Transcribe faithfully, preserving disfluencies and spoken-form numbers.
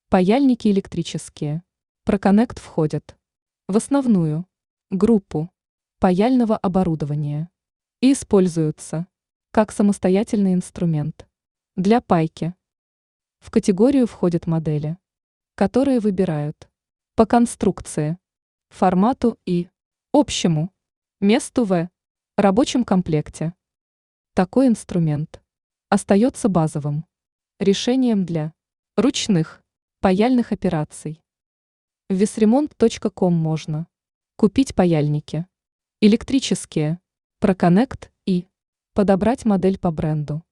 Паяльники электрические. Проконнект входят в основную группу паяльного оборудования и используются как самостоятельный инструмент для пайки. В категорию входят модели, которые выбирают по конструкции, формату и общему месту в рабочем комплекте. Такой инструмент остается базовым решением для ручных паяльных операций. В весремонт точка ком можно купить паяльники электрические, проконнект и подобрать модель по бренду.